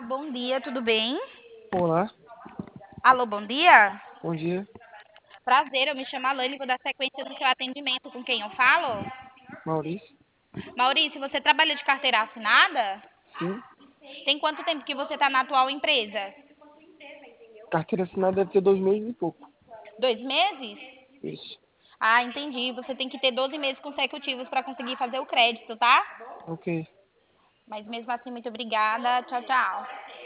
Bom dia, tudo bem? Olá, Alô, bom dia? bom dia. Prazer, eu me chamo Alane, vou dar sequência no seu atendimento com quem eu falo. Maurício? Maurício, você trabalha de carteira assinada? Sim. Tem quanto tempo que você está na atual empresa? Carteira assinada deve ter 2 meses e pouco. 2 meses? Isso. Ah, entendi. Você tem que ter 12 meses consecutivos para conseguir fazer o crédito, tá? Ok. Mas mesmo assim, muito obrigada. Tchau, tchau.